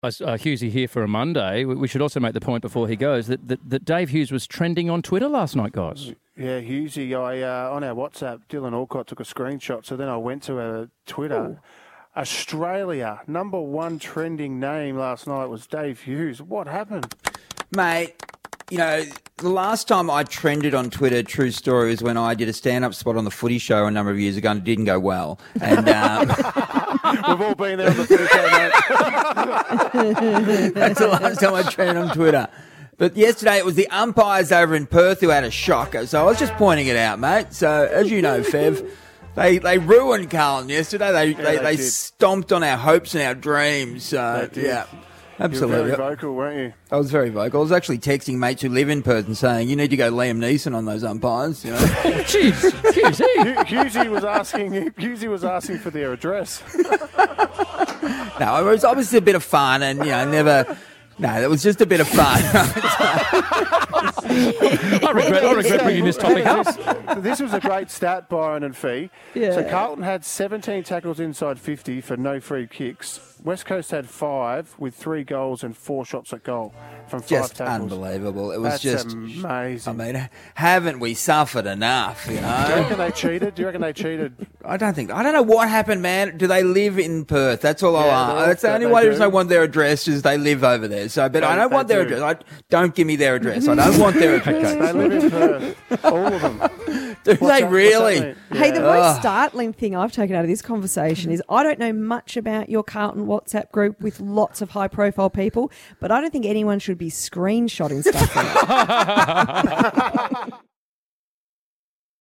Hughesy here for a Monday. We should also make the point before he goes that Dave Hughes was trending on Twitter last night, guys. Yeah, Hughesy, on our WhatsApp, Dylan Alcott took a screenshot, so then I went to our Twitter. Ooh. Australia, number one trending name last night was Dave Hughes. What happened? Mate, the last time I trended on Twitter, true story, was when I did a stand-up spot on the Footy Show a number of years ago and it didn't go well. And we've all been there on the Footy Show, mate. That's the last time I trended on Twitter. But yesterday it was the umpires over in Perth who had a shocker. So I was just pointing it out, mate. So as you know, Fev, they ruined Carlton yesterday. They stomped on our hopes and our dreams. So yeah. Absolutely. You were very vocal, weren't you? I was very vocal. I was actually texting mates who live in Perth and saying, you need to go Liam Neeson on those umpires. Jeez, Hughesy was asking for their address. No, it was obviously a bit of fun and, never... No, that was just a bit of fun. I regret bringing this topic up. This was a great stat, Byron and Fee. Yeah. So Carlton had 17 tackles inside 50 for no free kicks. West Coast had 5 with 3 goals and 4 shots at goal from 5 just tackles. Unbelievable. It was That's just amazing. I mean, haven't we suffered enough, Do you reckon they cheated? I don't know what happened, man. Do they live in Perth? That's all I'll ask. That's the only reason I want their address is they live over there. So, but I don't want their address. Don't give me their address. I don't want their address. They live in Perth. All of them. Do they really? Hey, the most startling thing I've taken out of this conversation is I don't know much about your Carlton WhatsApp group with lots of high-profile people, but I don't think anyone should be screenshotting stuff.